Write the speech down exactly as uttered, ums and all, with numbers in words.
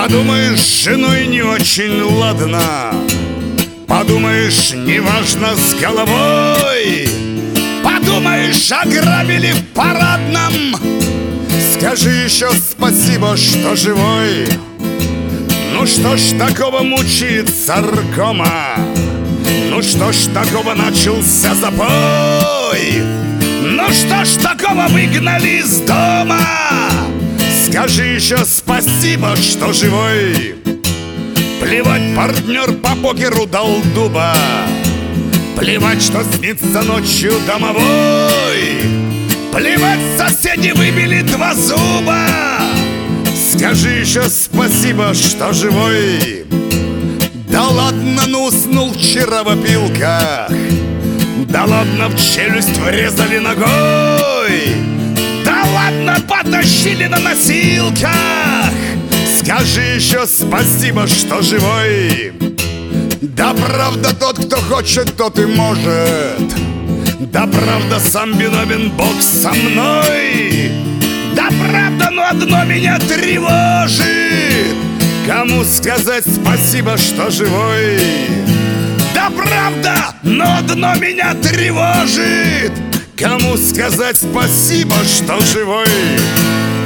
Подумаешь, с женой не очень ладно, подумаешь, неважно с головой, подумаешь, ограбили в парадном, скажи еще спасибо, что живой. Ну что ж такого мучает саркома? Ну что ж такого начался запой? Ну что ж такого выгнали из дома? Скажи еще спасибо, что живой. Плевать, партнер по покеру дал дуба, плевать, что снится ночью домовой, плевать, соседи выбили два зуба. Скажи еще спасибо, что живой. Да ладно, ну уснул вчера в опилках, да ладно, в челюсть врезали ногой, да ладно, потащили на носилках. Скажи еще спасибо, что живой. Да правда, тот, кто хочет, тот и может. Да правда, сам виновен, Бог со мной. Да правда, но одно меня тревожит: кому сказать спасибо, что живой? Да правда, но одно меня тревожит: кому сказать спасибо, что живой?